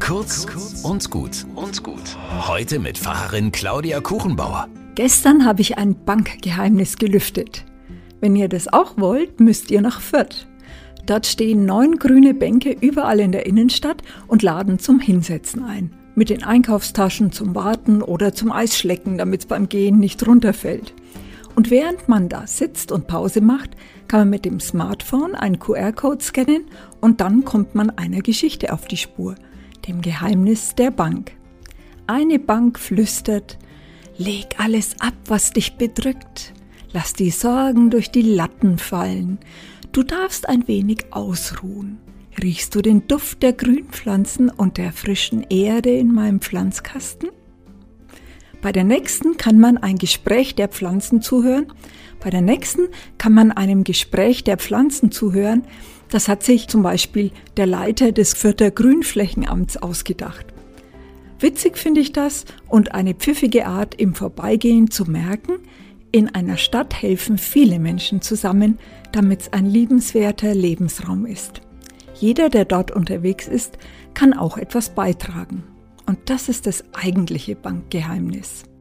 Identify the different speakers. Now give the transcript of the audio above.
Speaker 1: Kurz und gut. Heute mit Pfarrerin Claudia Kuchenbauer.
Speaker 2: Gestern habe ich ein Bankgeheimnis gelüftet. Wenn ihr das auch wollt, müsst ihr nach Fürth. Dort stehen 9 grüne Bänke überall in der Innenstadt und laden zum Hinsetzen ein. Mit den Einkaufstaschen zum Warten oder zum Eisschlecken, damit es beim Gehen nicht runterfällt. Und während man da sitzt und Pause macht, kann man mit dem Smartphone einen QR-Code scannen und dann kommt man einer Geschichte auf die Spur, dem Geheimnis der Bank. Eine Bank flüstert: Leg alles ab, was dich bedrückt. Lass die Sorgen durch die Latten fallen. Du darfst ein wenig ausruhen. Riechst du den Duft der Grünpflanzen und der frischen Erde in meinem Pflanzkasten? Bei der nächsten kann man ein Gespräch der Pflanzen zuhören. Bei der nächsten kann man einem Gespräch der Pflanzen zuhören. Das hat sich zum Beispiel der Leiter des Fürther Grünflächenamts ausgedacht. Witzig finde ich das und eine pfiffige Art, im Vorbeigehen zu merken, in einer Stadt helfen viele Menschen zusammen, damit es ein liebenswerter Lebensraum ist. Jeder, der dort unterwegs ist, kann auch etwas beitragen. Und das ist das eigentliche Bankgeheimnis.